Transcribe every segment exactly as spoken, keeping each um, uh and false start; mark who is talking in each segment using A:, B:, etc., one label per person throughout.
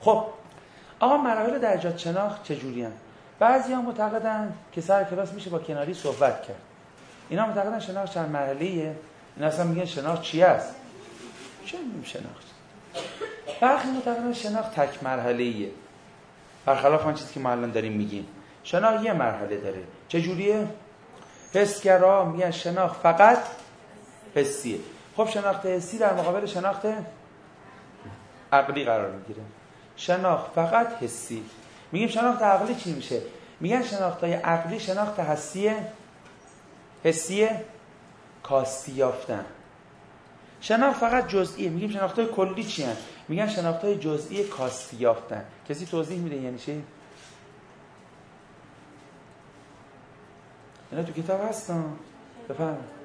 A: خب آقا مراحل درجات شناخت چجوری هستند؟ بعضی ها معتقدن که سر کلاس میشه با کناری صحبت کرد. اینا معتقدن شناخت چند مرحله‌ایه. اینا اصلا میگن شناخت چی است؟ چه میگیم شناخت؟ برخی معتقدن شناخت تک مرحله‌ایه. برخلاف آن چیزی که ما الان داریم میگیم. شناخت یه مرحله داره. چجوریه؟ حسگرا میگن شناخت فقط حسیه. خب شناخت حسی در مقابل شناخت عقلی قرار میگیره. شناخت فقط حسی. میگیم شناخت عقلی چی میشه؟ میگن شناخت‌های عقلی شناخت حسیه، حسیه کاستی یافتن. شناخت فقط جزئیه. میگیم شناخت‌های کلی چی هستن؟ میگن شناخت‌های جزئی کاستی یافتن. کسی توضیح میده یعنی چی؟ اینا تو کتاب هستن. بفرمایید.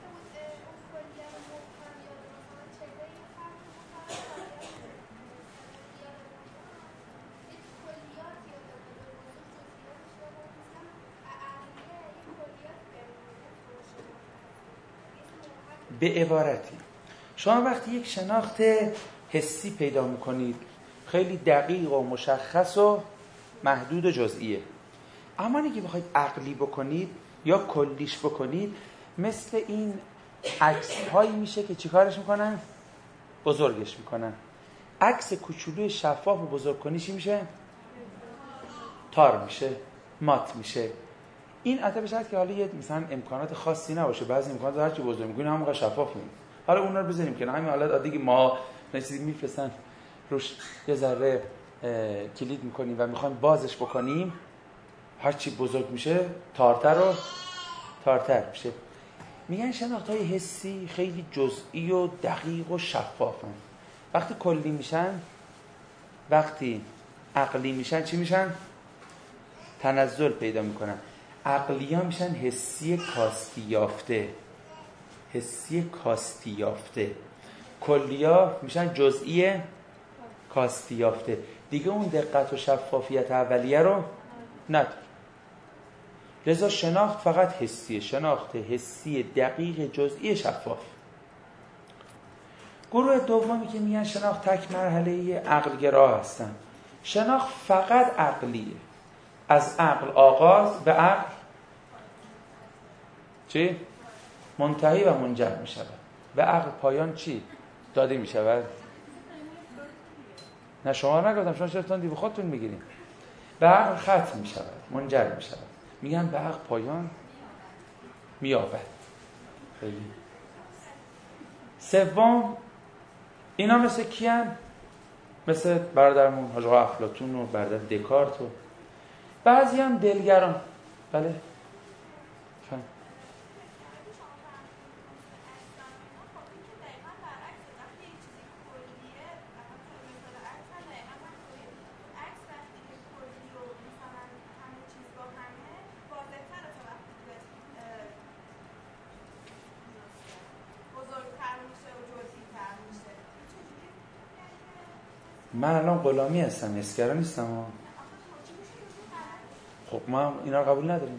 A: به عبارتی شما وقتی یک شناخت حسی پیدا میکنید خیلی دقیق و مشخص و محدود و جزئیه، اما اگه بخواید عقلی بکنید یا کلیش بکنید مثل این عکس هایی میشه که چیکارش میکنن؟ بزرگش میکنن. عکس کوچولوی شفاف و بزرگ کنی چی میشه؟ تار میشه، مات میشه. این البته به شرطی که حالا یه مثلا امکانات خاصی نباشه. بعضی امکانات هر چی بزرگ می‌کنی همونقدر شفاف میشه. حالا اونا رو بزنیم که همین حالت عادی که ما چیزی میفرستن روش یه ذره کلید می‌کنیم و می‌خوایم بازش بکنیم، هر چی بزرگ میشه تارتر و تارتر میشه. میگن شناخت‌های حسی خیلی جزئی و دقیق و شفافن. وقتی کلی میشن، وقتی عقلی میشن چی میشن؟ تنزل پیدا میکنن. عقلی ها میشن حسی کاستی یافته، حسی کاستی یافته. کلی ها میشن جزئی کاستی یافته. دیگه اون دقت و شفافیت اولیه رو نداره. لذا شناخت فقط حسیه، شناخت حسی دقیق جزئی شفاف. گروه دومی که میگن شناخت تک مرحله‌ای عقل گرا هستن. شناخت فقط عقلیه، از عقل آغاز به عقل چی؟ منتهی و منجر می شود. به عقل پایان چی؟ داده می شود. نه شما نگفتم، شما چرا دیو خودتون میگیرین. به عقل ختم می شود، منجر می شود. میگن به عقل پایان می یابد. خیلی سوم اینا مثل کیان؟ مثل برادرمون حاج آقا افلاطون و برادر دکارت و بعضی هم دلگران. بله فهم. من الان غلامی هستم، اسکرا نیستم. خب ما اینا رو قبول نداریم.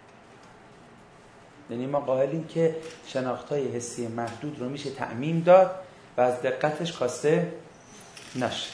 A: یعنی ما قائلیم که شناخت‌های حسی محدود رو میشه تعمیم داد و از دقتش کاسته نشه.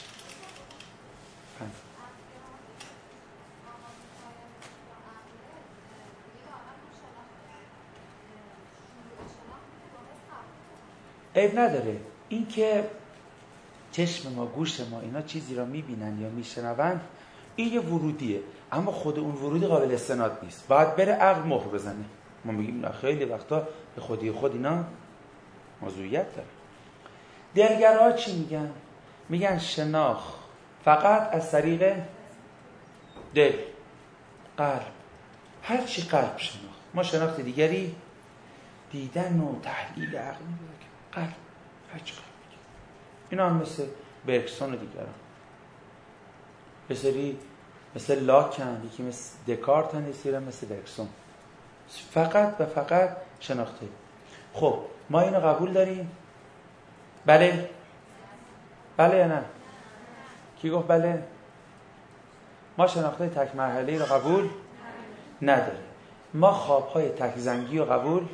A: عیب نداره. این که چشم ما، گوش ما اینا چیزی را میبینن یا میشنون، این یه ورودیه، اما خود اون ورودی قابل استناد نیست. باید بره عقل مهر بزنه. ما میگیم خیلی وقتا به خودی خود اینا موضوعیت داره. دلگرا چی میگن؟ میگن شناخت فقط از طریق دل، قلب، هر چی قلب شناخت. ما شناخت دیگری دیدن و تحلیل عقلی قلب، هر چی قلب. اینا هم مثل برکسون و دیگران، به سری مثل لاکن، یکی مثل دکارت هم یکی مثل برکسون. فقط و فقط شناخته. خب ما اینو قبول داریم؟ بله؟ بله یا نه؟ کی گفت بله؟ ما شناخته تک مرحله‌ای رو قبول نداریم. ما خوابهای تک زنگی رو قبول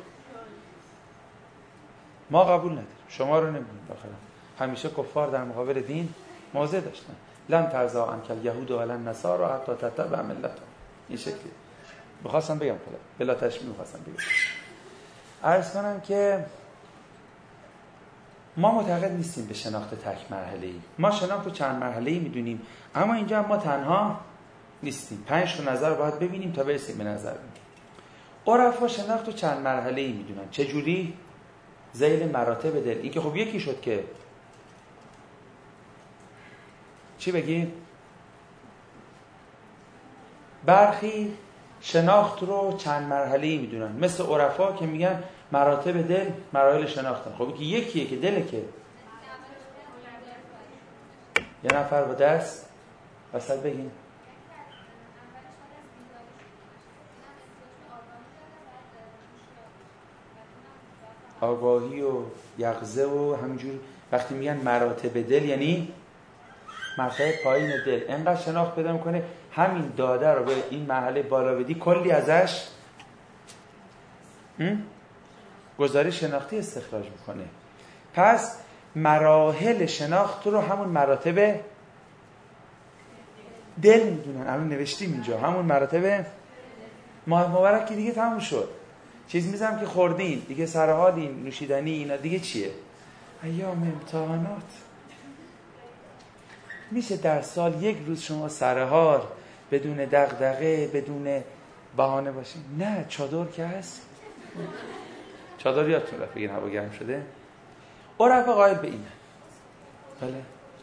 A: ما قبول نداریم. شما رو نمیدونیم. بخیرم همیشه کفار در مقابل دین موضع داشتن. لن ترضى عنک الیهود ولا النصارى حتی تتبع ملتهم. این شکلی بخواستم بگم کلا بلا تشبیه می‌خواستم بگم. عرض کنم که ما معتقد نیستیم به شناخت تک مرحله‌ای. ما شناخت رو چند مرحله‌ای می‌دونیم، اما اینجا ما تنها نیستیم. پنج تا نظر باید ببینیم تا برسیم به نظر بگیریم. عرفا شناخت رو چند مرحله‌ای می‌دونن. چه جوری؟ ذیل مراتب دل. این که خب یکی شد که چی بگیم؟ برخی شناخت رو چند مرحله‌ای می‌دونن، مثل عرفا که میگن مراتب دل مراحل شناختن. خب که یکیه که دله، که یه نفر با دست وسط بگیم آگاهی و یقظه و همینجور. وقتی میگن مراتب دل یعنی مرتبه پایین دل، انقدر شناخت پیدا میکنه همین داده رو به این مرحله بالا بدی کلی ازش گزارش شناختی استخراج میکنه. پس مراحل شناخت رو همون مراتب دل میدونن. الان نوشتیم اینجا همون مراتب ماه مبارک که دیگه تموم شد. چیز میزم که خوردین دیگه، سرحالین، نوشیدنی، اینا دیگه چیه؟ ایام امتحانات. میشه در سال یک روز شما سرحال بدون دغدغه بدون بهانه باشین؟ نه، چادر که هست. چادر یادتون رفت بگین هوا گرم شده. عرفا قائل به اینه. بله.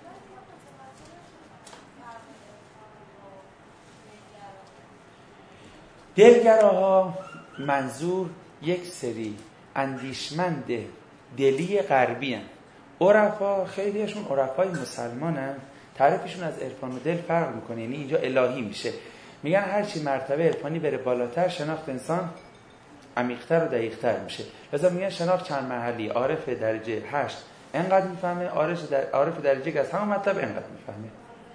A: دلگراها منظور یک سری اندیشمند دلی غربی هن. عرفا خیلیشون عرفای مسلمان هن. تعریفشون از عرفان و دل فرق میکنه، یعنی اینجا الهی میشه. میگن هرچی مرتبه عرفانی بره بالاتر شناخت انسان عمیق‌تر و دقیق‌تر میشه. لذا میگن شناخت چند مرحله. عارف درجه هشت انقدر میفهمه، عارف در... عارف درجه که از همون مطلب انقدر میفهمه.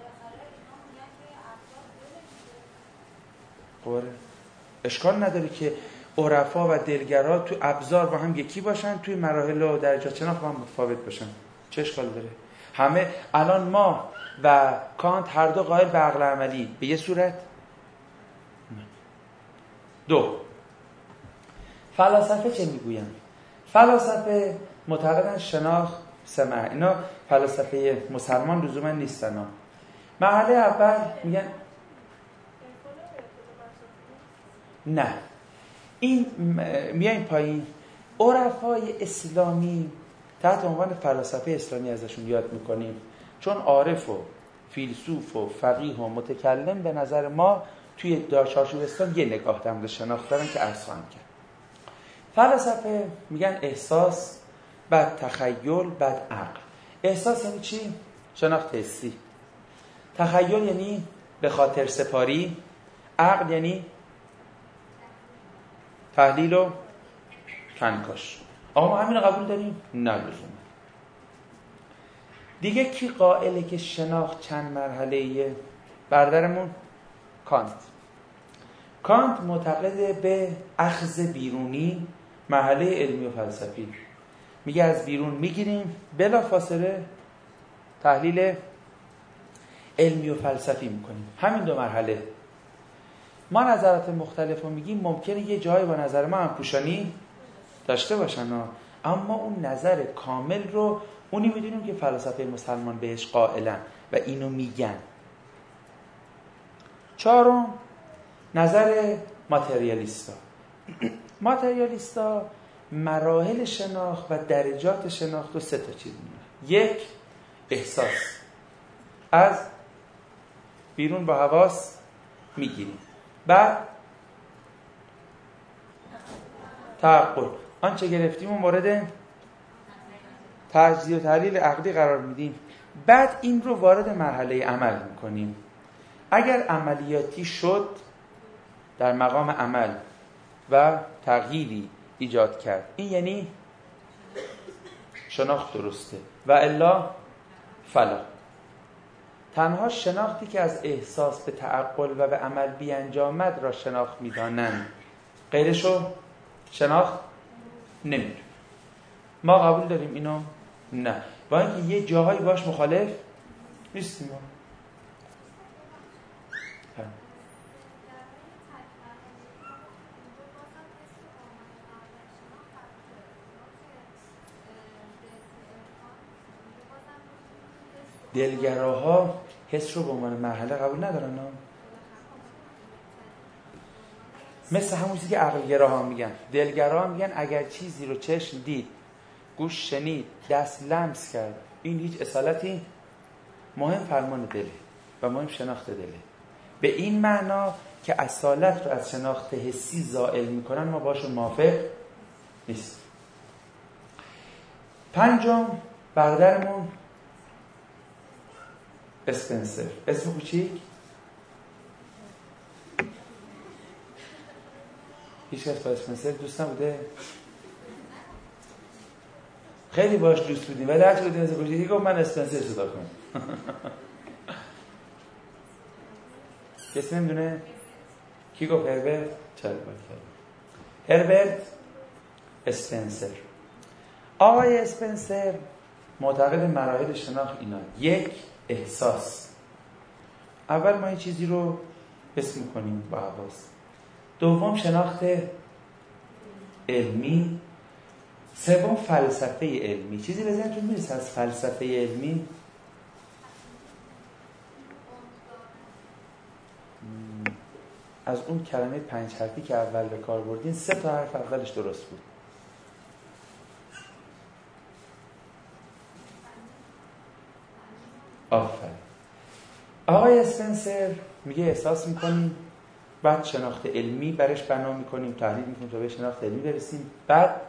A: قوره اشکال نداره که عرفا و دلگرا تو ابزار با هم یکی باشن، توی مراحل و درجات شناخت با هم متفاوت باشن. چه اشکال داره؟ همه الان ما و کانت هر دو قائل به عقل عملی به یه صورت. دو، فلاسفه چه میگوین؟ فلاسفه معتقدن شناخت سمع. اینا فلاسفه مسلمان لزوما نیستن. مرحله اول میگن نه، این میایم پایین. عرفای اسلامی تحت عنوان فلاسفه اسلامی ازشون یاد میکنیم، چون عارف و فیلسوف و فقیه و متکلم به نظر ما توی چارچوب اسلام یه نگاه در مورد شناخت دارن که عرض خواهم کرد. فلاسفه میگن احساس، بعد تخیل، بعد عقل. احساس یعنی چی؟ شناخت حسی. تخیل یعنی به خاطر سپاری. عقل یعنی تحلیل و کنکاش. آقا ما همین رو قبول داریم؟ نه لزوما. دیگه کی قائله که شناخت چند مرحله‌ایه؟ برادرمون کانت. کانت معتقد به اخذ بیرونی، مرحله علمی و فلسفی. میگه از بیرون میگیریم، بلا فاصله تحلیل علمی و فلسفی میکنیم. همین دو مرحله. ما نظرات مختلف رو میگیم، ممکنه یه جایی با نظر ما هم پوشانی داشته باشن ها. اما اون نظر کامل رو اونی میدونیم که فلاسفه مسلمان بهش قائلن و اینو میگن. چهارم، نظر ماتریالیستا. ماتریالیستا مراحل شناخت و درجات شناخت رو سه تا چیز میدونن. یک، احساس، از بیرون با حواس میگیریم. بعد تعقل، آنچه گرفتیم و مورد تجزیه و تحلیل عقلی قرار میدیم. بعد این رو وارد مرحله عمل میکنیم. اگر عملیاتی شد، در مقام عمل و تغییری ایجاد کرد، این یعنی شناخت درسته، و الا فلا. تنها شناختی که از احساس به تعقل و به عمل بیانجامد را شناخت میدانند، غیرشو شناخت نمیدونیم. ما قبول داریم اینو؟ نه، با اینکه یه جاهایی باش مخالف نیستیم. دلگراها حس رو به عنوان مرحله قبول ندارن ها؟ مثل همون چیزی که عقلگراها میگن. دلگراها میگن اگر چیزی رو چشم دید، گوش شنید، دست لمس کرد، این هیچ اصالتی، مهم فرمان دله و مهم شناخت دله. به این معنا که اصالت رو از شناخت حسی زائل میکنن ما باشون موافق نیست. پنجم برادرمون اسپنسر. اسم کوچیک؟ هیچ کس با اسپنسر دوست نبوده؟ خیلی باش دوست بودیم ولی هرچی بودیم اسم کوچیکی گفت من اسپنسر صدا کنم. کسی نمیدونه؟ کی گفت؟ هربرت؟ چرا باید هربرت اسپنسر. آقای اسپنسر معتقد مراحل شناخت اینا: یک، احساس. اول ما این چیزی رو حس می‌کنیم با حواس. دوم، شناخت علمی. سوم، فلسفه علمی. چیزی به ذهنتون میرسه از فلسفه علمی؟ از اون کلمه پنج حرفی که اول به کار بردین سه تا حرف اولش درست بود. آفرین. آقای اسپنسر میگه احساس میکنیم، بعد شناخت علمی برش بنا میکنیم، تحلیل میکنیم تا به شناخت علمی برسیم، بعد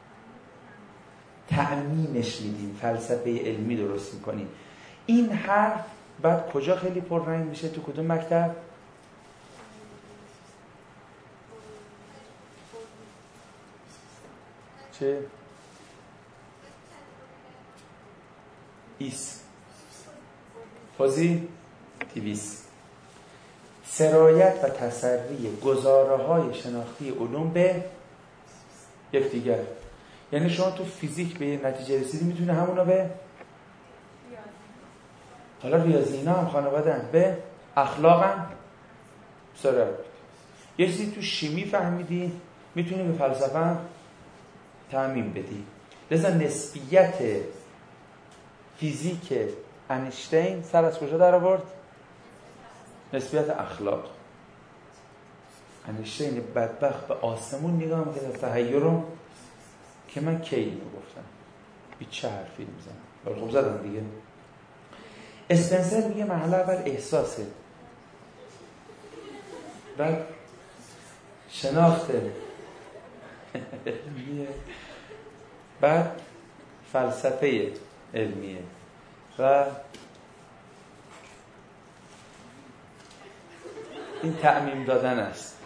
A: تعمیمش میدیم، فلسفه علمی درست میکنیم. این حرف بعد کجا خیلی پررنگ میشه؟ تو کدوم مکتب؟ چه؟ ایس پوزیتیویسم. سرایت و تسری گزاره‌های شناختی علوم به یکدیگر. یعنی شما تو فیزیک به یه نتیجه رسیدی، میتونه همونو به حالا ریاضی اینا هم خانواده‌اند، به اخلاق هم سرایت. یه چیزی تو شیمی فهمیدی، میتونی به فلسفه هم تعمیم بدی. لذا نسبیت فیزیک انیشتین سر از کجا در آورد؟ نسبیت اخلاق. انیشتین بدبخت به آسمون نگاه می‌کرد از تحیر رو که من کی اینو گفتم، هیچ چه حرفی میزنم، ولی خب زدم دیگه. اسپنسر میگه مرحله اول احساسه، بعد شناخت علمیه، بعد فلسفه علمیه و این تعمیم دادن است.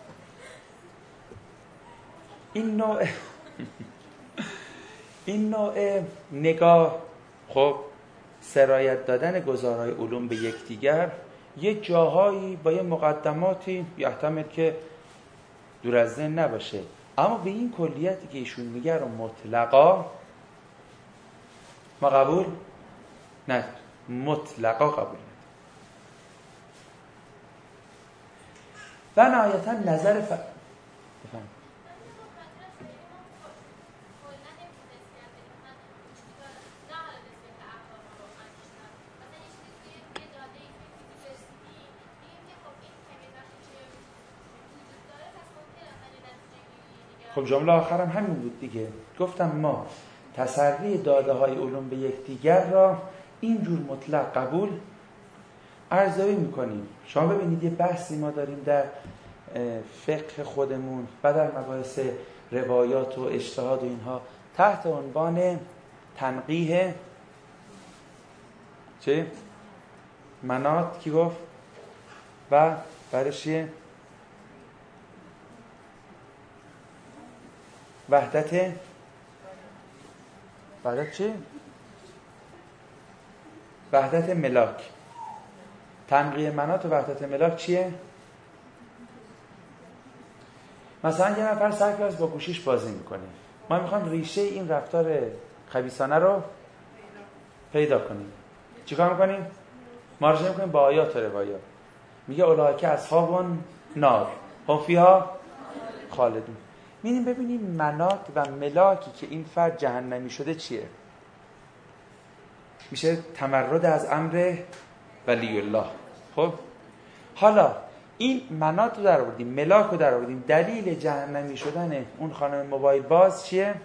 A: این نوع این نوع نگاه، خب سرایت دادن گزارهای علوم به یکدیگر یه جاهایی با یه مقدماتی یحتمل که دور از ذهن نباشه، اما به این کلیتی که ایشون میگه رو مطلقا ما قبول نه، مطلقا قبول نه. و نهایتا نظر ف... بفهم. خب جمله آخرم همین بود دیگه. گفتم ما تسری داده های علوم به یکدیگر را اینجور مطلق قبول ارزیابی میکنیم. شما ببینید یه بحثی ما داریم در فقه خودمون و در مباحث روایات و اجتهاد و اینها تحت عنوان تنقیح چه؟ مناط کی گفت؟ و بعدش چیه؟ وحدت وحدت چی؟ وحدت ملاک. تنقیح مناط و وحدت ملاک چیه؟ مثلا یه نفر سر کلاس با گوشیش بازی میکنه، ما میخوایم ریشه این رفتار خبیثانه رو پیدا کنیم. چیکار میکنیم؟ مراجعه میکنیم با آیات و روایات. میگه اولئک اصحاب نار هم فیها خالدون. می‌بینیم ببینیم منات و ملاکی که این فرد جهنمی شده چیه؟ میشه تمرد از امر ولی الله. خب حالا این منات رو در آوردیم، ملاک رو در آوردیم، دلیل جهنمی شدن اون خانم موبایل باز چیه؟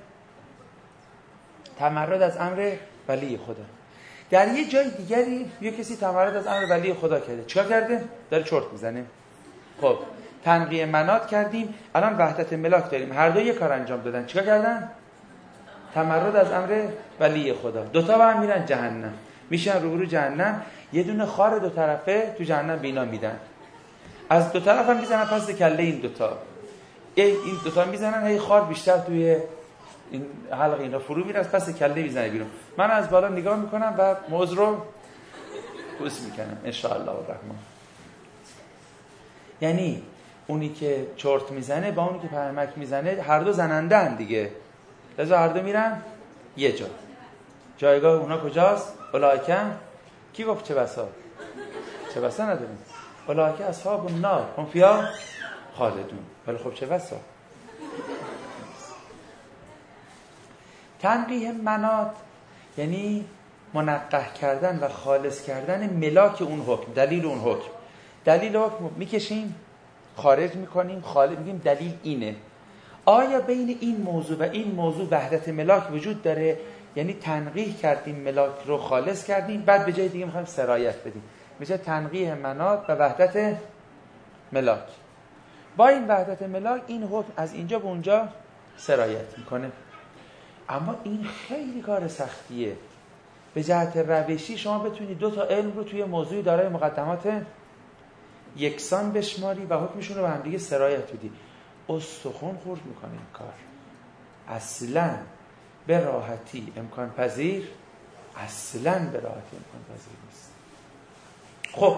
A: تمرد از امر ولی خدا. در یه جای دیگری یه کسی تمرد از امر ولی خدا کرده، چیکار کرده؟ داره چرت میزنه. خب تنقیه منات کردیم، الان وحدت ملاک داریم، هر دو یک کار انجام دادن، چیکار کردن؟ تمرد از امر ولی خدا. دوتا با هم میرن جهنم، میشن روبرو جهنم، یه دونه خار دو طرفه تو جهنم بینا میدن، از دو طرف هم میزنن پس کله این دوتا، این دوتا میزنن، هی خار بیشتر توی این حلقه اینا فرو میره، از پس کله میزنه بیرون. من از بالا نگاه میکنم و موز رو پوست میکنم ان شاء الله الرحمن. یعنی اونی که چرت میزنه با اونی که پرمک میزنه هر دو زنندن دیگه، لذا هر دو میرن یه جا. جایگاه اونا کجاست؟ اولئک، کی گفت چه بسا؟ چه بسا نداریم. اولئک اصحاب النار هم فیها خالدون. ولی خب چه بسا. تنقیح منات یعنی منقح کردن و خالص کردن ملاک اون حکم، دلیل اون حکم. دلیل حکم میکشیم، خارج میکنیم، خالص میگیم دلیل اینه. آیا بین این موضوع و این موضوع وحدت ملاک وجود داره؟ یعنی تنقیح کردیم ملاک رو خالص کردیم، بعد به جای دیگه میخوایم سرایت بدیم، میشه تنقیح منات و وحدت ملاک. با این وحدت ملاک این حکم از اینجا به اونجا سرایت میکنه. اما این خیلی کار سختیه. به جهت روشی شما بتونید دو تا علم رو توی موضوعی دارای مقدمات یکسان بشماری و حکمشون رو به هم دیگه سرایت بدی. استخون خورد میکنه این کار. اصلاً به راحتی امکان پذیر اصلاً به راحتی امکان پذیر نیست. خب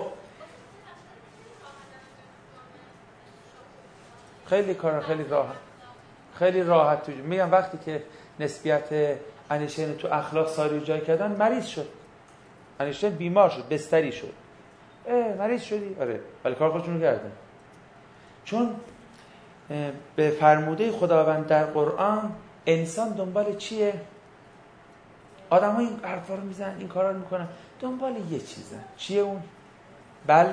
A: خیلی کار خیلی راحت خیلی راحت تو میگم وقتی که نسبیت انیشتین تو اخلاق ساری جای کردن مریض شد. انیشتین بیمار شد، بستری شد. اه مریض شدی؟ آره، ولی کار خودشون رو کردن. چون به فرموده خداوند در قرآن انسان دنبال چیه؟ آدم ها این حرفا رو میزنن، این کارا رو میکنن، دنبال یه چیزن. چیه اون؟ بل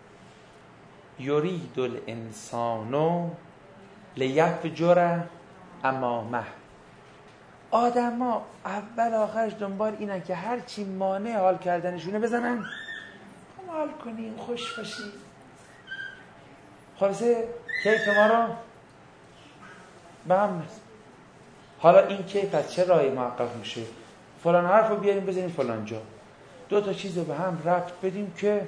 A: یرید الانسان لیفجر امامه. آدم ها اول آخرش دنبال اینن که هر چی مانع حال کردنشونه بزنن، حال کنیم، خوش باشیم، خلاصه کیف ما رو به هم نزد. حالا این کیف از چه راهی محقق میشه؟ فلان حرف رو بیاریم بزنیم فلان جا، دو تا چیز رو به هم ربط بدیم که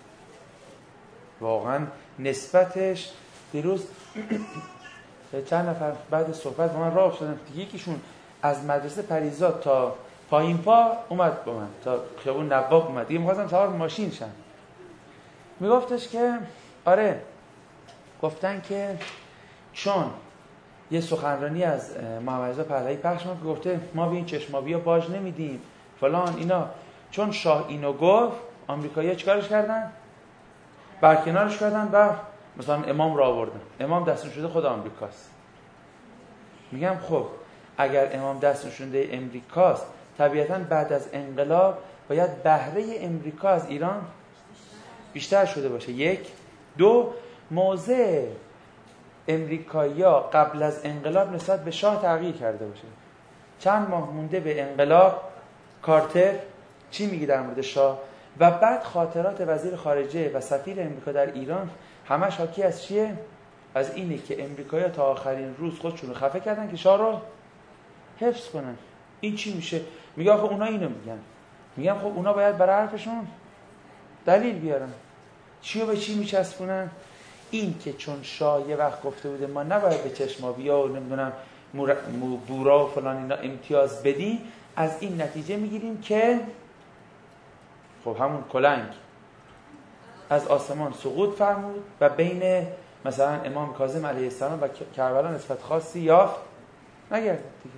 A: واقعا نسبتش. دیروز چند نفر بعد صحبت با من راه افتادن، یکیشون از مدرسه پریزاد تا پایین پا اومد با من، تا خیابون نواب اومد، دیگه می‌خواستم سوار ماشین شم. میگفتش که آره، گفتن که چون یه سخنرانی از محمد رضا پهلوی پخش شد، گفته ما به این چشمابی‌ها باج نمیدیم فلان اینا، چون شاه اینو گفت آمریکایی‌ها چیکارش کردن؟ برکنارش کردن و مثلا امام را آوردن. امام دستور شده خود آمریکاست. میگم خب اگر امام دستور شده امریکاست، طبیعتاً بعد از انقلاب باید بهره امریکا از ایران بیشتر شده باشه. یک. دو، موضع امریکایی‌ها قبل از انقلاب نسبت به شاه تغییر کرده باشه. چند ماه مونده به انقلاب، کارتر چی میگه در مورد شاه؟ و بعد خاطرات وزیر خارجه و سفیر امریکا در ایران همش حاکی از چیه؟ از اینه که امریکایی‌ها تا آخرین روز خودشون رو خفه کردن که شاه رو حفظ کنن. این چی میشه؟ میگه آخه اونا اینو میگن. میگم خب اونا باید برای حرفشون دلیل بیارن. چی رو به چی میچسبونن؟ این که چون شاه یه وقت گفته بوده ما نباید به چشمابی‌ها و نمیدونم بورا و فلان اینا امتیاز بدیم، از این نتیجه میگیریم که خب همون کلنگ از آسمان سقوط فرمود و بین مثلا امام کاظم علیه السلام و کربلا نسبت خاصی یافت نگرد دیگه.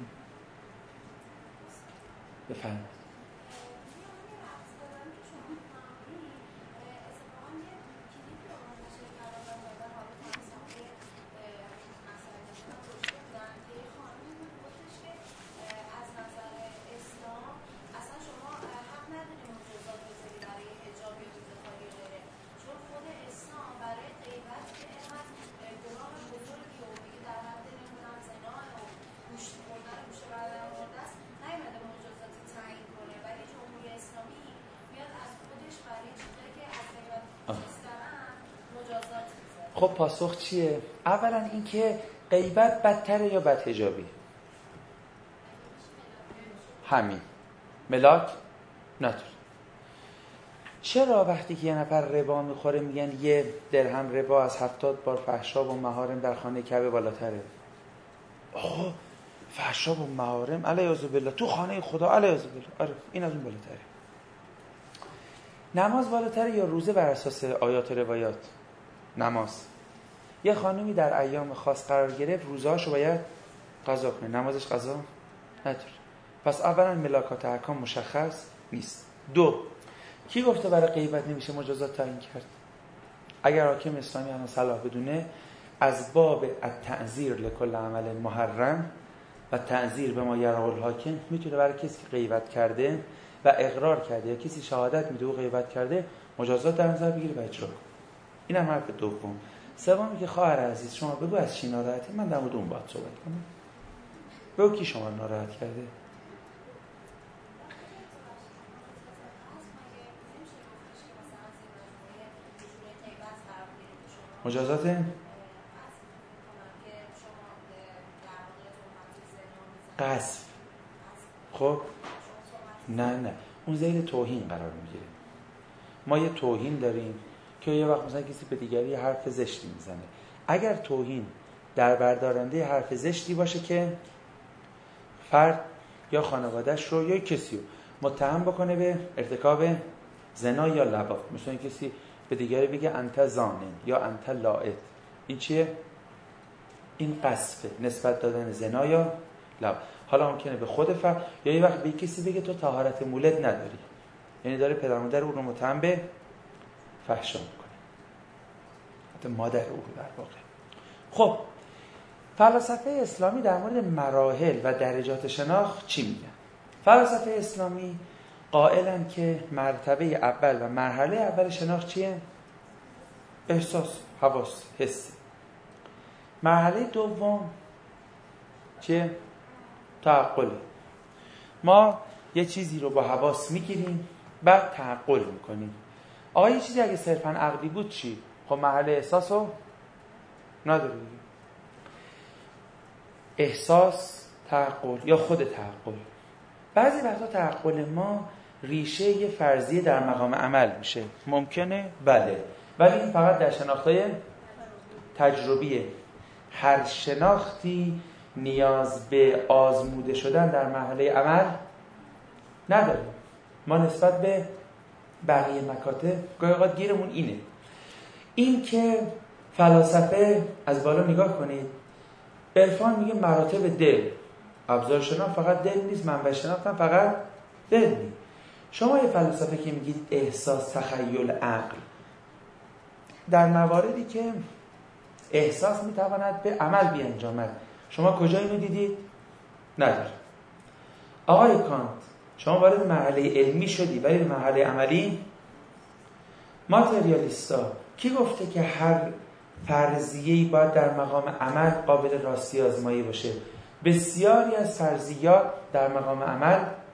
A: بفرمایید. خب پاسخ چیه؟ اولا اینکه غیبت بدتره یا بدحجابی؟ همین ملاک نداره. چرا وقتی که یه نفر ربا میخوره میگن یه درهم ربا از هفتاد بار فحشا و محارم در خانه کعبه بالاتره؟ آه فحشا و محارم علیه بالله تو خانه خدا علیه بالله، آره این از اون بالاتره. نماز بالاتره یا روزه بر اساس آیات روایات؟ نماز. یه خانومی در ایام خاص قرار گرفت روزهاشو باید قضا کنه، نمازش قضا نداره. پس اولا ملاکات احکام مشخص نیست. دو، کی گفته برای غیبت نمیشه مجازات تعیین کرد؟ اگر حاکم اسلامی الان صلاح بدونه از باب التعذیر لکل عمل محرم و تعذیر به ما یراه الحاکم میتونه برای کسی که غیبت کرده و اقرار کرده یا کسی شهادت میده و غیبت کرده مجازات در نظر بگیره و اجرا کنه. اینم حرف دوم. سومی که خواهر عزیز شما بگو از چی ناراحتی، من در مورد اون باید صحبت کنم. بگو کی شما رو ناراحت کرده؟ مجازات قذف. خب نه نه اون زیر توهین قرار میگیره. ما یه توهین داریم که یه وقت مثلا کسی به دیگری حرف زشتی میزنه. اگر توهین در بردارنده حرف زشتی باشه که فرد یا خانواده‌اش رو یا کسی رو متهم بکنه به ارتکاب زنا یا لواط، مثلا کسی به دیگری بگه انت زانن یا انت لاعب، این چیه؟ این قذفه، نسبت دادن زنا یا لواط. حالا ممکنه به خود فرد یا یه وقت به کسی بگه تو طهارت مولد نداری، یعنی داره پدر مادر او رو متهم به فحشا میکنه، حتی مادر او رو در واقع. خب فلاسفه اسلامی در مورد مراحل و درجات شناخت چی میگن؟ فلاسفه اسلامی قائلن که مرتبه اول و مرحله اول شناخت چیه؟ احساس، حواس، حس. مرحله دوم چیه؟ تعقل. ما یه چیزی رو با حواس میگیریم بعد تعقل میکنیم. آقا یه چیزی اگه صرفاً عقلی بود چی؟ خب مرحله احساس رو نداره. احساس، تعقل یا خود تعقل. بعضی وقتا تعقل ما ریشه یه فرضیه در مقام عمل میشه. ممکنه؟ بله. ولی این فقط در شناختهای تجربیه. هر شناختی نیاز به آزموده شدن در مرحله عمل نداره. ما نسبت به بقیه مکاتب گاهی اوقات گیرمون اینه. این که فلاسفه از بالا نگاه کنید، عرفان میگه مراتب دل، ابزار شناخت فقط دل نیست، منبع شناخت هم فقط دل نیست. شما یه فلسفه که میگید احساس، تخیل، عقل، در مواردی که احساس میتواند به عمل بیانجامد شما کجا اینو دیدید؟ نداره. آقای کانت شما وارد مرحله علمی شدی ولی به مرحله عملی ماتریالیستا کی گفته که هر فرضیه‌ای باید در مقام عمل قابل راستی آزمایی باشه؟ بسیاری از فرضیات در مقام عمل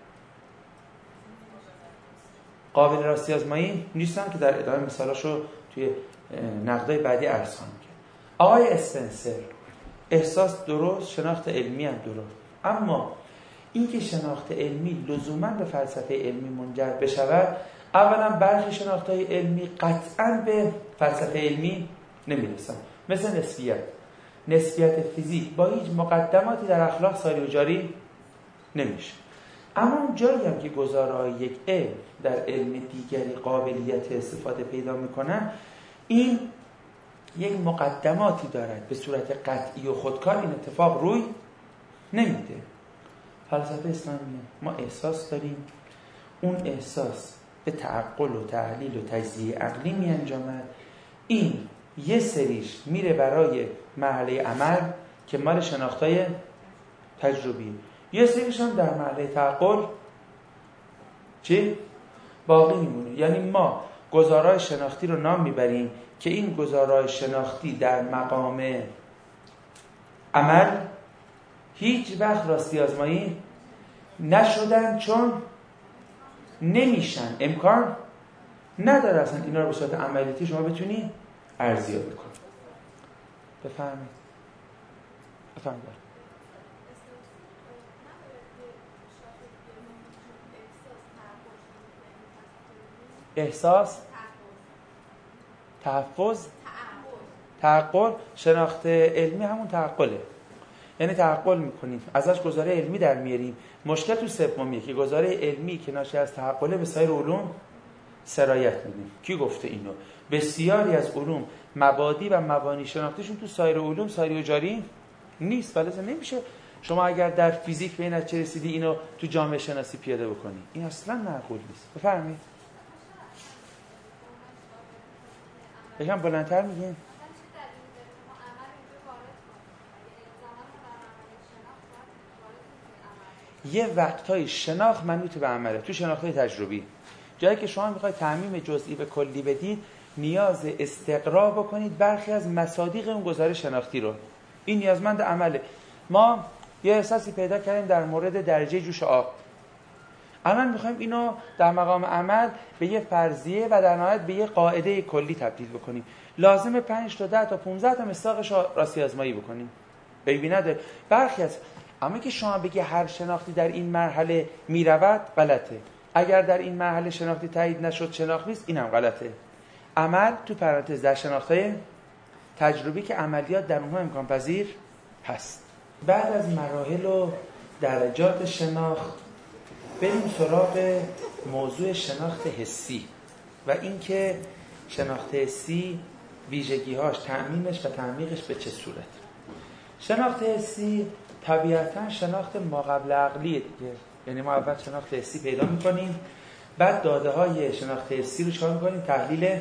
A: قابل راستی آزمایی نیستن که در ادامه مثالاشو توی نقدای بعدی عرض خواهم کرد. آقای اسپنسر احساس درست، شناخت علمی هم درست، اما اینکه شناخت علمی لزوما به فلسفه علمی منجر بشود، اولا برخی شناخت‌های علمی قطعاً به فلسفه علمی نمیرسن، مثل نسبیت. نسبیت فیزیک با هیچ مقدماتی در اخلاق ساری و جاری نمیشه. اما اون جایی هم که گزاره‌های یک علم در علم دیگری قابلیت استفاده پیدا میکنن، این یک مقدماتی دارد، به صورت قطعی و خودکار این اتفاق روی نمیده. فلسفه اسلامی ما احساس داریم، اون احساس به تعقل و تحلیل و تجزیه عقلی می انجامد. این یه سریش میره برای مرحله عمل که مال شناختای تجربی، یه سریش هم در مرحله تعقل چی؟ باقی میمونه. یعنی ما گزارای شناختی رو نام میبریم که این گزارای شناختی در مقام عمل هیچ وقت راستی آزمایی نشدن، چون نمیشن، امکان نداره اصلا اینا رو به صورت عملیاتی شما بتونی ارزیابی کنی. بفرمایید. بفرمایید. احساس، تحفظ، تعقل. شناخت علمی همون تعقله، یعنی تعقل میکنیم، ازش گزاره علمی در میاریم. مشکل تو سومیه که گزاره علمی که ناشی از تعقله به سایر علوم سرایت میدیم. کی گفته اینو؟ بسیاری از علوم مبادی و مبانی شناختیشون تو سایر علوم ساری و جاری نیست. ولی نمیشه شما اگر در فیزیک به این نتیجه رسیدی اینو تو جامعه شناسی پیاده بکنی. این اصلا معقول نیست. بفرمایید. یکم بلندتر میگین. یه وقتای شناخت منوط به عمله. تو شناخت‌های تجربی جایی که شما میخواید تعمیم جزئی به کلی بدید، نیاز استقرا بکنید برخی از مصادیق اون گزارش شناختی رو. این نیازمند عمله. ما یه احساسی پیدا کردیم در مورد درجه جوش آب. الان میخوایم اینو در مقام عمل به یه فرضیه و در نهایت به یه قاعده کلی تبدیل بکنیم. لازمه پنج تا ده تا پانزده تا مصداقش راستی آزمایی بکنیم. ببینید برخی از اما که شما بگی هر شناختی در این مرحله میرود غلطه. اگر در این مرحله شناختی تایید نشد شناخت نیست، اینم غلطه. عمل تو پرانتز در شناخت‌های تجربی که عملیات در اونها امکان پذیر هست. بعد از مراحل و درجات شناخت بریم سراغ موضوع شناخت حسی و اینکه شناخت حسی ویژگی‌هاش، تعمیمش و تعمیقش به چه صورت. شناخت حسی طبیعتاً شناخت ماقبل عقلیه دیگه. یعنی ما اول شناخت حسی پیدا می‌کنیم، بعد داده‌های شناخت حسی رو چیکار می‌کنیم؟ تحلیل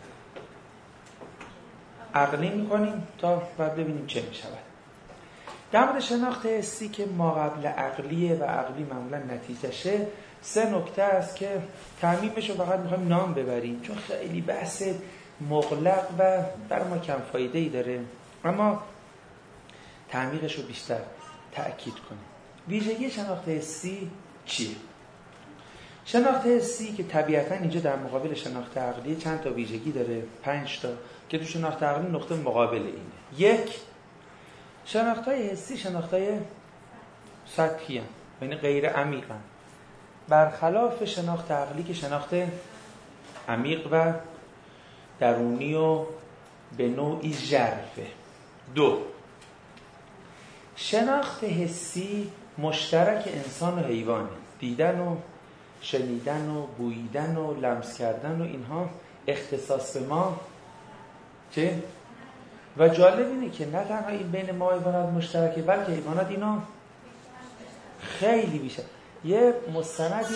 A: عقلی می‌کنیم تا بعد ببینیم چه می‌شود. در مورد شناخت حسی که ماقبل عقلیه و عقلی معمولاً نتیجهشه، سه نکته است که تعمیمش رو فقط می‌خوایم نام ببریم چون خیلی بحث مغلق و بر ما کم فایده‌ای داره، اما تعمیقش رو بیشتر تأکید کنیم. ویژگی شناخت حسی چیه؟ شناخت حسی که طبیعتاً اینجا در مقابل شناخت عقلی چند تا ویژگی داره، پنج تا که تو شناخت عقلی نقطه مقابل اینه. یک، شناخت‌های حسی شناخت‌های سطحی هستند، یعنی غیر عمیق هستند، برخلاف شناخت عقلی که شناخت عمیق و درونی و به نوعی ژرفه. دو، شناخت حسی مشترک انسان و حیوانه. دیدن و شنیدن و بوییدن و لمس کردن و اینها اختصاص ما چه؟ و جالب اینه که نه تنها این بین ما حیوانات مشترکه بلکه حیوانات اینا خیلی بیشتر. یه مستندی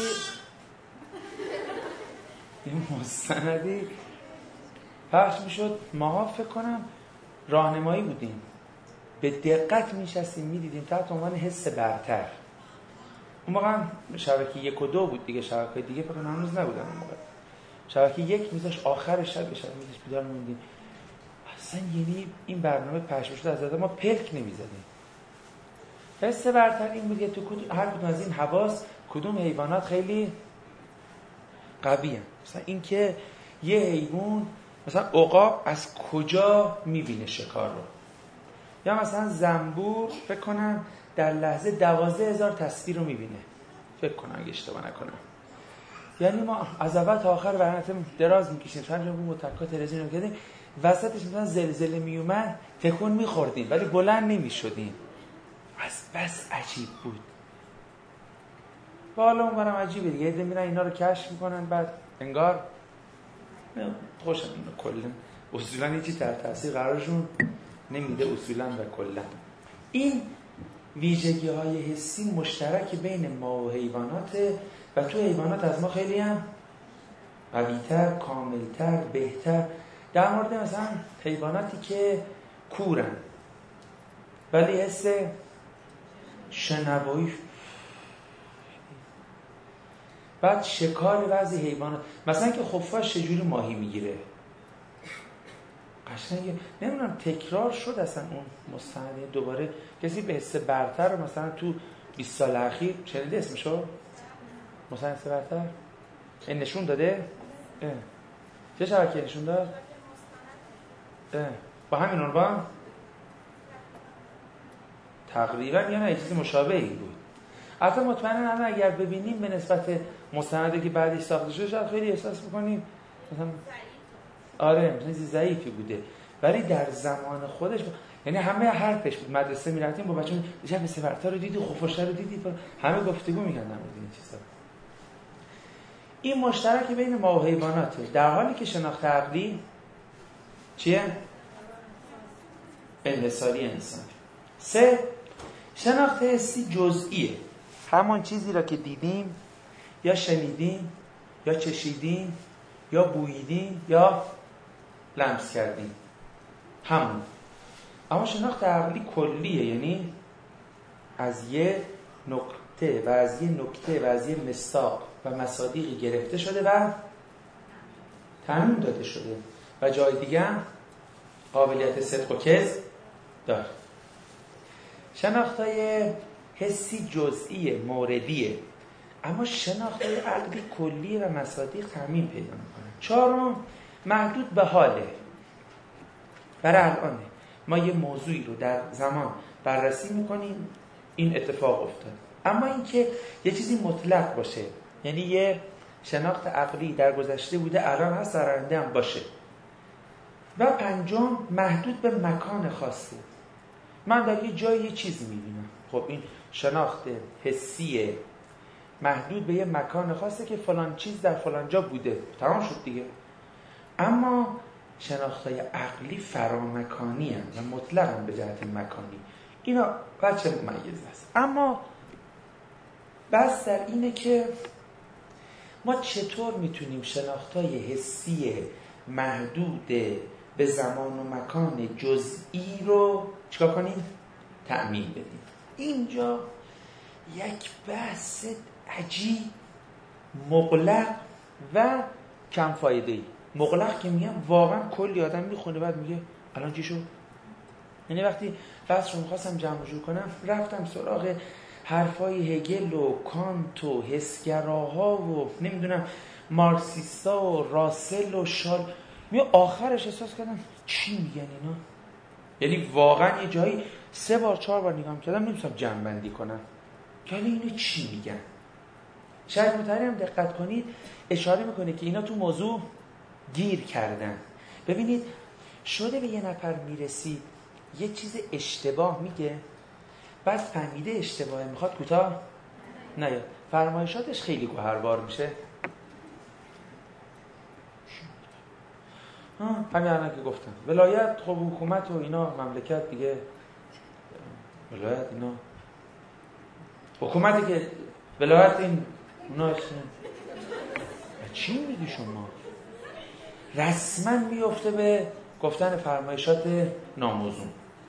A: یه مستندی پخش میشد، ماها فکر کنم راهنمایی بودیم، به دقت میشستیم میدیدیم تحت عنوان حس برتر. اون موقع شبکه یک و دو بود دیگه، شبکه دیگه فکر کنم هنوز نبودن اون موقع. شبکه یک میذاش آخر شب به شب میذاش بیدار موندیم. اصلا یعنی این برنامه پخش شده از ما پلک نمیزدیم. حس برتر این بود که تو کدوم هر کدوم از این حواس کدوم حیوانات خیلی قویه. مثلا این که یه حیوان مثلا عقاب از کجا میبینه شکار رو، یا مثلا زنبور فکر کنم در لحظه دوازده هزار تصویر رو میبینه، فکر کنم اگه اشتباه نکنم. یعنی ما از اول تا آخر برنامه دراز میکشیم، چند جا بود متکا تلویزیون رو کردیم، وسطش مثلا زلزله میومد تکون میخوردیم ولی بلند نمیشدیم، از بس عجیب بود. و حالا اون برام عجیبه دیگه، ایده میرن اینا رو کشف میکنن بعد انگار خوشم اینو کلن اصولا هیچی تحت تاثیر قرارشون نمیده اصولا و کلا. این ویژگی های حسی مشترک بین ما و حیواناته و تو حیوانات از ما خیلی هم قوی‌تر، کاملتر، بهتر. در مورد مثلا حیواناتی که کورن ولی حس شنوایی، بعد شکار بعضی حیوانات، مثلا که خفاش چجوری ماهی میگیره قشنگه. نمیدونم تکرار شد اصلا اون مستند دوباره کسی به حس برتر رو مثلا تو بیست سال اخیر شنیده اسمشو؟ مثلا حس برتر این نشون داده؟ اه. چه شبکه نشون داد؟ با همین عنوان تقریبا یا نه چیزی مشابهی بود. البته مطمئنا هم اگر ببینیم به نسبت مستندی که بعدش ساخته شده شاید خیلی احساس بکنیم مثلا آره مثلا ضعیفی بوده، ولی در زمان خودش ب... یعنی همه حرفش بود. مدرسه میرفتیم با بچه‌ها شب سفرتا رو دیدی، خفاشا رو دیدی، همه گفتگو می‌کردن در این چیزا. این مشترک بین ما و حیواناته، در حالی که شناخت عقلی چیه؟ انحصاری انسان. سه، شناخت حسی جزئیه، همون چیزی را که دیدیم یا شنیدیم یا چشیدیم یا بوییدیم یا لمس کردیم، همون. اما شناخت عقلی کلیه، یعنی از یه نقطه و از یه نکته و از یه مصداق و مصادیقی گرفته شده و تعمیم داده شده و جای دیگه قابلیت صدق و کذب داره. شناخت‌های حسی جزئی موردیه، اما شناخت‌های عقلی کلیه و مصادیق تعمیم پیدا میکنه. چهارم، محدود به حاله. برای الانه ما یه موضوعی رو در زمان بررسی میکنیم، این اتفاق افتاد. اما اینکه یه چیزی مطلق باشه، یعنی یه شناخت عقلی در گذشته بوده الان هست در آینده هم باشه. و پنجم، محدود به مکان خاصی. من در یه جایی یه چیزی میبینم، خب این شناخت حسیه، محدود به یه مکان خاصه که فلان چیز در فلان جا بوده، تمام شد دیگه. اما شناخت‌های عقلی فرامکانی هستند و مطلقاً به جهت مکانی. اینا بچه ممیز است. اما بس در اینه که ما چطور میتونیم شناخت‌های حسی محدود به زمان و مکان جزئی رو چیکار کنیم؟ تعمیم بدیم. اینجا یک بحث عجیب، مغلق و کم فایده‌ای. مغلق که میگم واقعا کلی آدم میخونه بعد میگه الان چی شد؟ یعنی وقتی بحث رو میخواستم جمع جور کنم رفتم سراغ حرفای هگل و کانت و حسگراها و نمیدونم مارکسیستا و راسل و شال، می آخرش احساس کردم چی میگن اینا؟ یعنی واقعا یه جایی سه بار چهار بار نگاه کردم نمیتونم جمع بندی کنم یعنی اینو چی میگن. شاید متحری هم دقت کنید اشاره میکنه که اینا تو موضوع گیر کردن. ببینید شده به یه نفر میرسید یه چیز اشتباه میگه، بعد فهمیده اشتباهه، میخواد کوتاه نیاد، فرمایشاتش خیلی گوهربار میشه. همین الان که گفتم ولایت، خب حکومت و اینا، مملکت دیگه، ولایت اینا، حکومتی که ولایت این اونا چی میگی شما؟ رسما میفته به گفتن فرمایشات ناموزون.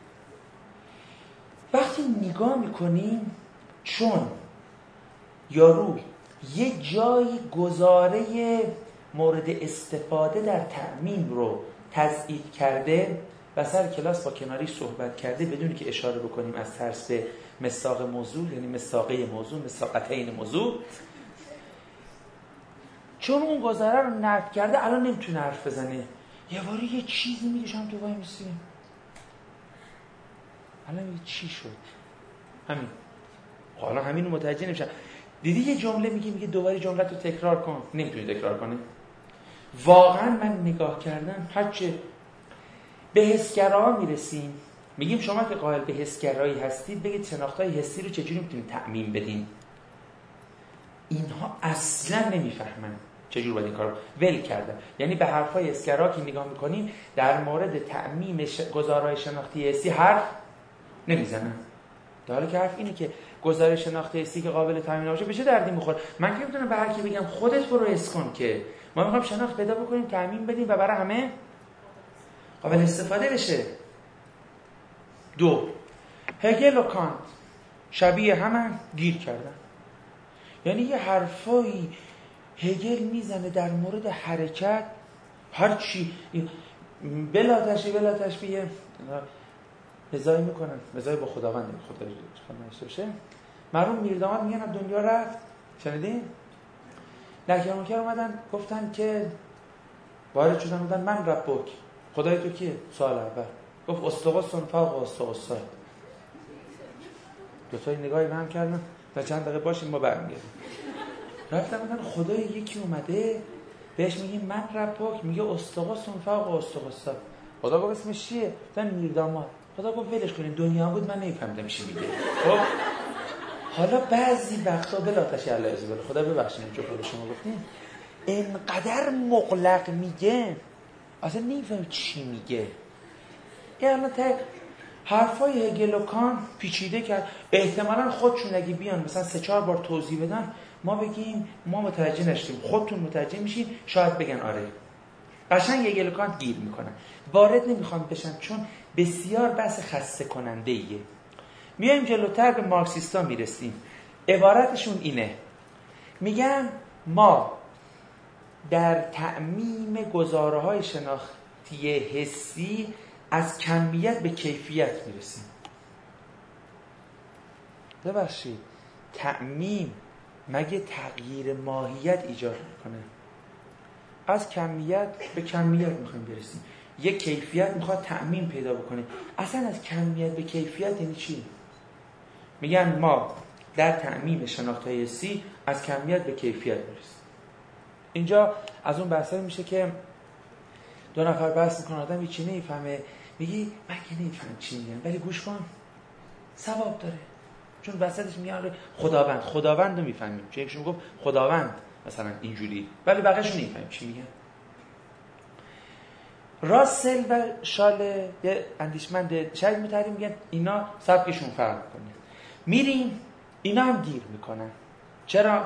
A: وقتی نگاه میکنیم چون یارو یه جایی گزاره مورد استفاده در تعمیم رو تضعیف کرده و سر کلاس با کناری صحبت کرده بدون که اشاره بکنیم از ترس به مصداق موضوع، یعنی مصداقه موضوع، مصداقتین موضوع، چون اون گزاره رو نقد کرده الان نمیتونه حرف بزنه، یه باری یه چیزی میگه شما تو وای میسی الان یه چی شد همین، حالا همین رو متوجه نمیشم. دیدی یه جمله میگه میگه دوباره جمله رو تکرار کن، نمیتونی تکرار کنه. واقعا من نگاه کردم هرچه به حسگرا میرسیم میگیم شما که قائل به حسگرایی هستید بگید شناخت‌های حسی رو چجوری میتونید تعمیم بدین. اینها اصلا نمیفهمن چجور باید این کار رو ول کردن. یعنی به حرفای حسگرا که نگاه میکنیم در مورد تعمیم ش... گزارهای شناختی حسی حرف نمیزنن، در حالی که حرف اینه که گزاره شناختی حسی که قابل تعمیم نباشه بشه دردی میخوره. من که میتونم به هر کی بگم خودت برو حس کن، که ما میخوایم شناخت پیدا بکنیم تعمیم بدیم و برای همه قابل استفاده بشه. دو، هگل و کانت شبیه همن، گیر کردن. یعنی یه حرفایی هگل میزنه در مورد حرکت، هر چی بلا تشبیه بلا تشبیه مزاحی میکنن، مزاحی با خداوند، خدا نشته باشه. مرحوم میرداماد میگن از دنیا رفت، شنیدین؟ لکه منکر اومدن گفتن که وارد شدن بودن من ربک، خدای تو کیه؟ سوال اول گفت استغاث فوق استغاث. دو تایی نگاهی به هم کردن تا چند دقیقه باشیم ما برمیگردیم. رفتم بودن خدای یکی اومده بهش میگیم من ربک، میگه استغاث فوق استغاث. خدا گفت اسمش چیه؟ گفتن میرداماد. خدا گفت ولش کنین، دنیا بود من نمیفهمیدم چی میگه. خب حالا بعضی وقتا بلا تشاء الله عزوجل، خدا ببخشید چون خود شما گفتین اینقدر مغلق میگه اصلا نمیفهم چی میگه. یعنی تا حرفای هگل و کانت پیچیده کرد، احتمالاً خودشون اگه بیان مثلا سه چهار بار توضیح بدن ما بگیم ما متوجه نشدیم، خودتون متوجه میشین، شاید بگن آره. قشنگ هگل و کانت گیر میکنن، وارد نمیخوام بشن چون بسیار بحث خسته کننده ایه. میایم جلوتر به مارکسیستا میرسیم. عبارتشون اینه، میگن ما در تعمیم گزاره‌های شناختی حسی از کمیت به کیفیت میرسیم. ببخشید تعمیم مگه تغییر ماهیت ایجاد میکنه؟ از کمیت به کمیت میخوایم برسیم، یک کیفیت میخواد تعمیم پیدا بکنه. اصلا از کمیت به کیفیت یعنی چی؟ میگن ما در تعمیم شناخت‌های حسی از کمیت به کیفیت برسیم. اینجا از اون بحثایی میشه که دو نفر بحث میکنن، آدم چی نمیفهمه، میگی من که نمیفهمم چی میگن ولی گوش کن ثواب داره، چون وسطش میگن خداوند خداوند رو میفهمیم، چون یکشون گفت خداوند مثلا اینجوری ولی بقیه‌شون نمیفهمیم چی میگن. راسل و شاله یه اندیشمند شاید متحریم میگن اینا سبکشون فرق میکنه. میریم اینا هم گیر میکنن. چرا؟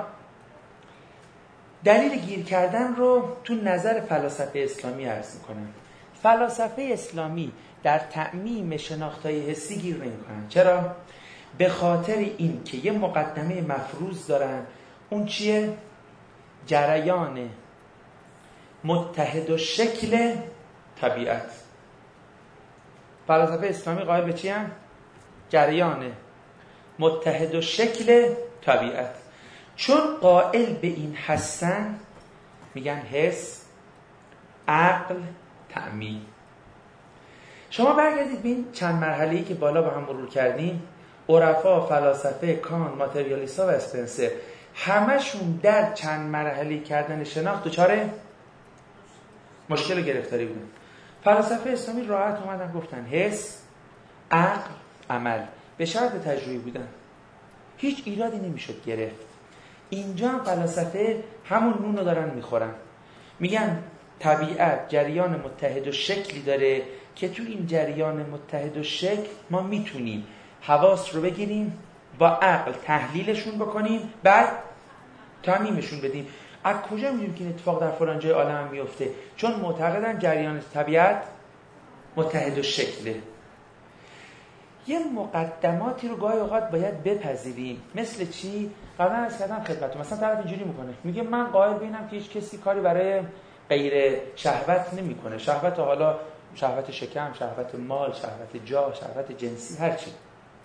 A: دلیل گیر کردن رو تو نظر فلاسفه اسلامی عرض میکنن. فلاسفه اسلامی در تعمیم شناخت‌های حسی گیر نمیکنن. چرا؟ به خاطر این که یه مقدمه مفروض دارن. اون چیه؟ جریان متحد و شکل طبیعت. فلاسفه اسلامی قائل به چی هم؟ جریان متحد و شکل طبیعت. چون قائل به این هستن میگن حس، عقل، تعمیم. شما برگردید به این چند مرحله‌ای که بالا با هم مرور کردیم، عرفا، فلاسفه، کانت، ماتریالیستا و اسپنسر، همشون در چند مرحله کردن شناخت دچار مشکل و گرفتاری بودن. فلاسفه اسلامی راحت اومدن گفتن حس، عقل، عمل، به شرط تجربی بودن، هیچ ایرادی نمیشد گرفت. اینجا هم فلاسفه همون نون رو دارن میخورن، میگن طبیعت جریان متحد و شکلی داره که تو این جریان متحد و شکل ما میتونیم حواس رو بگیریم، با عقل تحلیلشون بکنیم، بعد تعمیمشون بدیم. از کجا میدونیم که این اتفاق در فلان جای عالم میفته؟ چون معتقدن جریان طبیعت متحد و شکله. یه مقدماتی رو گاهی اوقات باید بپذیریم. مثل چی؟ قبلا عرض کردم خدمتتون، مثلا طرف اینجوری میکنه، میگه من قائل بینم که هیچ کسی کاری برای غیر شهوت نمیکنه، شهوت حالا شهوت شکم، شهوت مال، شهوت جاه، شهوت جنسی، هر چی.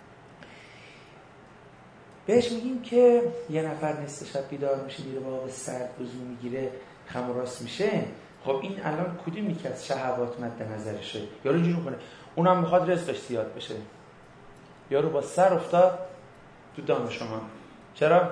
A: بهش میگیم که یه نفر نصف شب بیدار میشه، میره با آب سرد وضو میگیره، خم و راست میشه. خب این الان کدومی که از شهوات مد نظرشه؟ یارو اینجوری میکنه، اونم میخواد رزقش زیاد بشه. یارو با سر افتاد تو دام شما. چرا؟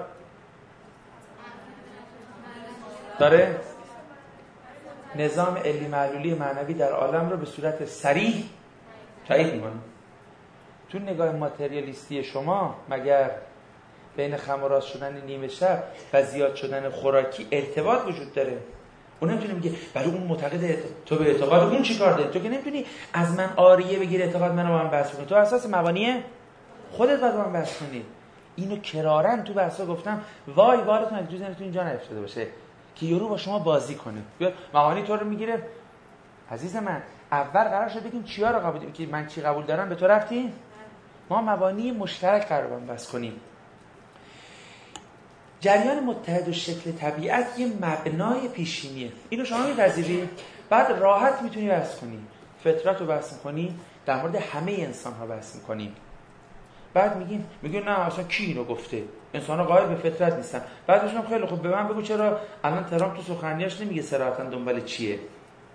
A: داره نظام علی معلولی معنوی در عالم رو به صورت صریح تایید میکنه. تو نگاه ماتریالیستی شما مگر بین خم و راست شدن نیمه شب و زیاد شدن خوراکی ارتباط وجود داره؟ اون نمیتونه میگه برای اون معتقد تو به اعتقاد اون چی کار داری؟ تو که نمیتونی از من آریه بگیر اعتقاد منو با من بحث کنی، تو اساس مبانی خودت باید با من بحث کنی. اینو کرارن تو بحثا گفتم، وای والتون اگه جوز نمیتونی اینجا نیفتاده باشه که یورو با شما بازی کنه، بیاد مبانی تو رو میگیره. عزیز من اول قرار شد بگیم چیا رو قبول، که من چی قبول دارم، به تو رفتی ما مبانی مشترک قرار بحث کنیم. جریان متحد و شکل طبیعت یه مبنای پیشینیه، اینو شما میپذیری، بعد راحت میتونی بحث کنی، فطرت رو بحث کنی، در مورد همه انسان ها بحث میکنیم. بعد میگیم میگیم نه اصلا کی اینو گفته، انسان ها قائل به فطرت نیستن. بعد میگم خیلی خوب به من بگو چرا الان ترامپ تو سخنرانیاش نمیگه صراحتا دنبال چیه؟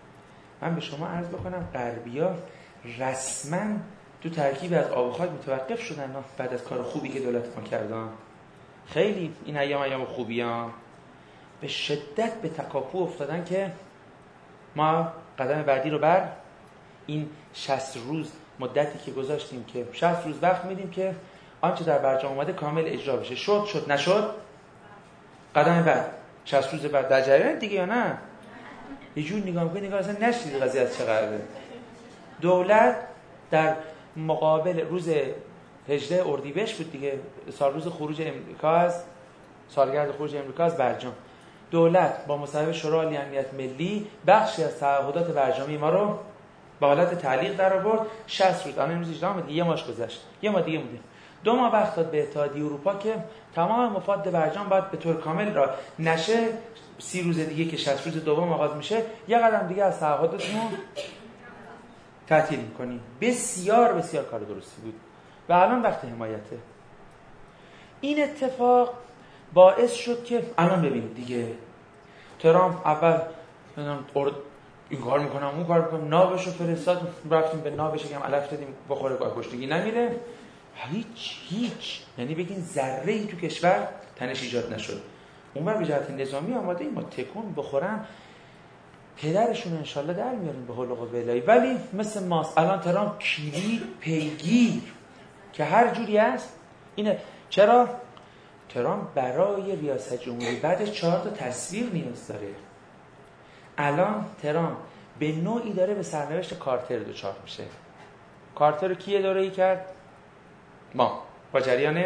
A: من به شما عرض بکنم غربی‌ها رسما تو ترکیب از آب و خاک متوقف شدن بعد از کار خوبی که دولت ما کردن. خیلی این ایام ایام خوبی ها، به شدت به تکاپو افتادن که ما قدم بعدی رو بر این شصت روز مدتی که گذاشتیم که شصت روز وقت میدیم که آنچه در برجام اومده کامل اجرا بشه. شد شد نشد قدم بعد شصت روز بعد در جریان دیگه یا نه؟ یه جور نگاه میکنی نگاه اصلا نشدید قضیه از چه قراره. دولت در مقابل روز هجده اردیبهشت بود دیگه، سال روز خروج امریکا از سالگرد خروج امریکا از برجام، دولت با مصوبه شورای عالی امنیت ملی بخشی از تعهدات برجامی ما رو با حالت تعلیق در آورد. شصت روز الان امروز اجرا دیگه، یه ماش گذشت، یه ما دیگه مونده. دو ماه وقت داد به اتحادیه اروپا که تمام مفاد برجام باید به طور کامل را نشه. سی روز دیگه که شصت روز دوم آغاز میشه یه قدم دیگه از تعهداتمون تعطیل می‌کنیم. بسیار بسیار کار درستی بود و الان وقت حمایته. این اتفاق باعث شد که الان ببینید دیگه ترامپ اول این کار میکنم اون کار میکنم، ناوشو فرستاد، رفتیم به ناوش یکم علف دادیم بخوره گاه کشتگی نمیره، هیچ هیچ یعنی بگین ذره ای تو کشور تنش ایجاد نشد. اون بر به جهت نظامی آماده ایم ما تکون بخورن پدرشون انشالله در میاریم به حلق و ولایی، ولی مثل ماست الان ترامپ کلید پیگیر که هر جوری است اینه. چرا؟ ترامپ برای ریاست جمهوری بعد چهار تا تصویر نیاز داره. الان ترامپ به نوعی داره به سرنوشت کارتر دوچار میشه. کارتر رو کی اداره ای کرد؟ ما با جریان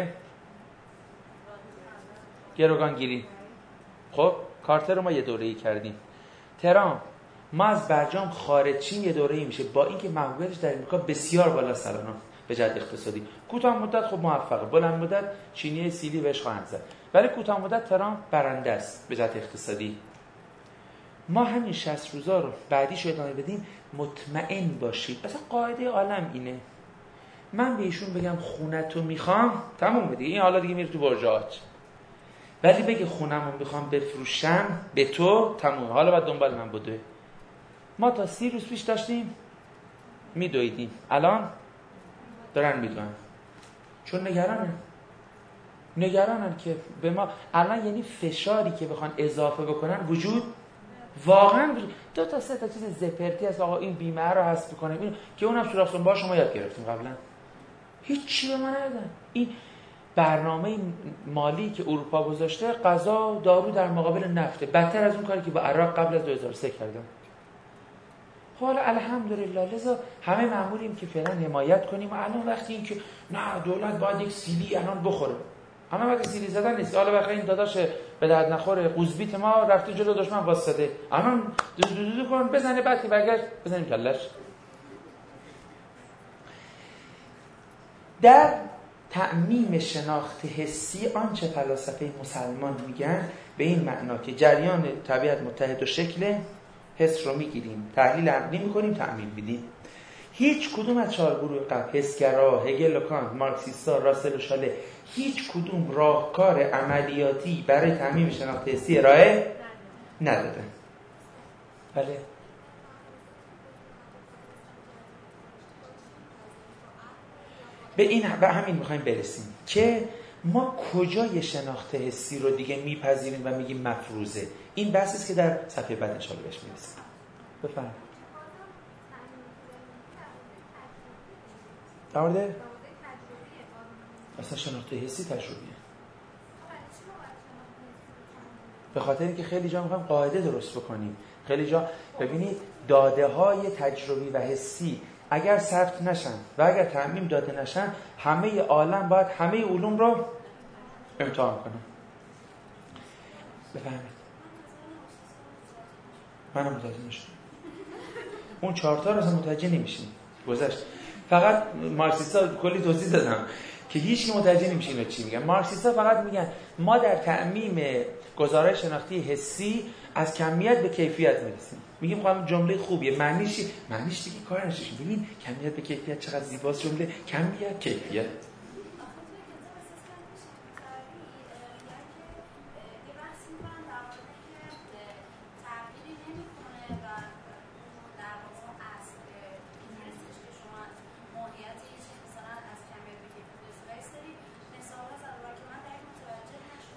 A: گروگانگیری. خب کارتر رو ما یه دوره‌ای کردیم. ترامپ ما از برجام خارج چین یه دوره‌ای میشه با اینکه محبوبیتش در امریکا بسیار بالاست الان به جهت اقتصادی. کوتاه مدت خب موفقه، بلند مدت چینی سیلی بهش خواهند زد، ولی کوتاه مدت ترامپ برنده است به جهت اقتصادی. ما همین شصت روزا رو بعدیش ادامه بدیم، مطمئن باشید مثلا قاعده عالم اینه، من به ایشون بگم خونتو میخوام تموم بده، این حالا دیگه میره تو برجاج، ولی بگه خونمو میخوام بفروشم به تو تموم، حالا بعد دنبال من بده. ما تا سی روز پیش داشتیم میدویدیم، الان دارن میدونن چون نگرانن نگرانن که به ما الان یعنی فشاری که بخوان اضافه بکنن وجود واقعا وجود. دو تا سه تا چیز زپرتی هست آقا این بیمه رو حذف کنیم اینو که اونم سوراخ با شما یاد گرفتیم قبلا، هیچ چی به ما ندادن. این برنامه مالی که اروپا گذاشته غذا دارو در مقابل نفته، بدتر از اون کاری که با عراق قبل از دو هزار و سه کردن. حالا الحمدلله لذا همه مأموریم که فعلا حمایت کنیم. الان وقتی این که نه دولت باید یک سیلی الان بخوره، الان وقتی سیلی زدن نیست. حالا بخیر این داداش به درد نخوره قوزبیت ما رفته جلو دشمن واسطه، الان دو دو دو, دو کن بزنه بعد که برگشت بزنیم کلش. در تعمیم شناخت حسی آنچه فلاسفه مسلمان میگن به این معنا که جریان طبیعت متحد و شکل حس رو میگیریم، تحلیل عقلی میکنیم، تعمیم میدیم. هیچ کدوم از چهار گروه قبل، حسگرا، هگل و کانت، مارکسیستا، راسل و شاله، هیچ کدوم راهکار عملیاتی برای تعمیم شناخت حسی ارائه ندادن. بله به این به همین میخوایم برسیم که ما کجای شناخت حسی رو دیگه میپذیریم و میگیم مفروضه. این بحثی است که در صفحه بعد ان شاءالله بهش میرسیم. بفرمایید. در مورد اصلا شناخت حسی تجربیه. به خاطر اینکه خیلی جا میخوایم قاعده درست بکنیم، خیلی جا ببینید داده های تجربی و حسی اگر ثبت نشن و اگر تعمیم داده نشن همه عالم باید همه علوم رو امتحان کنه. بفهمید منم متوجه نشدم اون چهارتا رو اصلا متوجه نمیشیم گذشت. فقط مارکسیستا کلی توضیح دادم که هیچ کی متوجه نمیشه اینا چی میگن. مارکسیستا فقط میگن ما در تعمیم گزارش شناختی حسی از کمیت به کیفیت میرسیم. میگیم خب جمله خوبیه، معنیش چی؟ معنیش دیگه کار نشه. ببین کمیت به کیفیت چقدر زیباست جمله، کمیت کیفیت.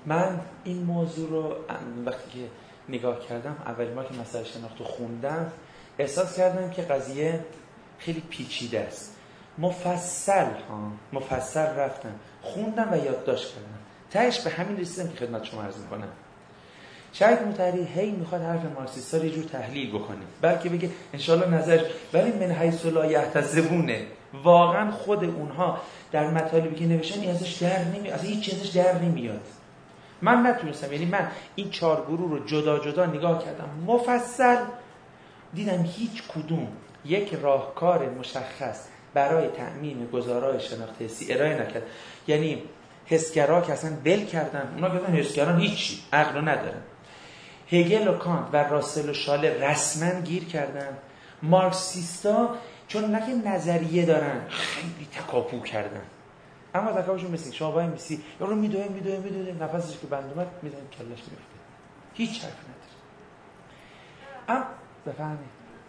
A: من این موضوع رو وقتی که نگاه کردم، اولین بار که مسئله شناخت رو خوندم، احساس کردم که قضیه خیلی پیچیده است. مفصل ها مفصل رفتم خوندم و یادداشت کردم، تهش به همین رسیدم که خدمت شما عرض می‌کنم. شاید متحری هی میخواد حرف مارکسیستا رو یه جور تحلیل بکنه، بلکه بگه انشالله نظرش، ولی من حیث لا یحتسبونه، واقعا خود اونها در مطالبی که نوشتن این ازش در نمیاد، اصلا هیچ چیزش در نمیاد. من نتونستم، یعنی من این چهار گروه رو جدا جدا نگاه کردم مفصل، دیدم هیچ کدوم یک راهکار مشخص برای تأمین گزارای شناخت حسی ارائه نکرد. یعنی حسگرا که اصلا بل کردن، اونا گفتن حسگران هیچی عقل ندارن. هگل و کانت و راسل و شاله رسما گیر کردن. مارکسیستا چون نه که نظریه دارن خیلی تکاپو کردن، اما تکاپوشون مثل شما وای میسی یارو میدوه میدوه میدوه نفسش که بند اومد میزنه کلش میفته، هیچ حرف نداره. ام بفهمید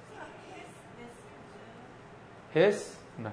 A: حس نه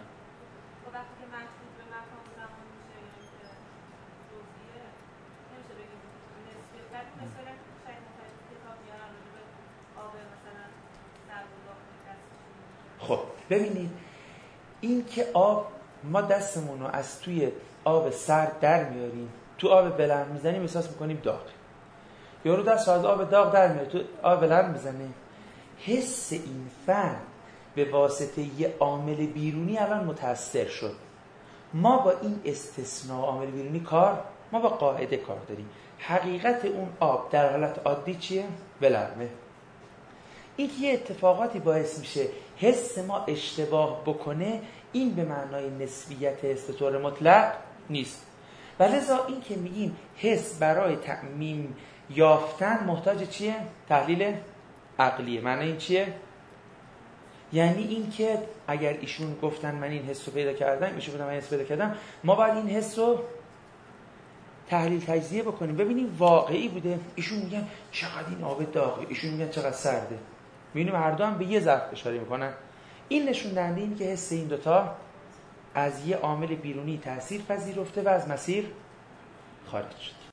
A: خب ببینید، این که آب ما دستمون رو از توی آب سرد در میاریم تو آب بلند میزنیم احساس میکنیم داغ، یارو دست از آب داغ در میاره تو آب بلند میزنه. حس این فرد به واسطه یه عامل بیرونی الان متأثر شد. ما با این استثناء عامل بیرونی کار، ما با قاعده کار داریم. حقیقت اون آب در حالت عادی چیه؟ بلرمه. این که یه اتفاقاتی باعث میشه حس ما اشتباه بکنه، این به معنای نسبیت حس به طور مطلق نیست. و لذا این که میگیم حس برای تعمیم یافتن محتاج چیه؟ تحلیل عقلیه. معنی این چیه؟ یعنی این که اگر ایشون گفتن من این حس رو پیدا کردم، ایشون گفتن من حس پیدا کردم، ما باید این حس رو تحلیل تجزیه بکنیم ببینیم واقعی بوده. ایشون میگن چقدر این آب داغه، ایشون میگن چقدر سرده، میبینیم هر دو هم به یه ظرف اشاره میکنن. این نشون دهنده اینه که حس این دوتا از یه عامل بیرونی تأثیر پذیرفته و از مسیر خارج شد.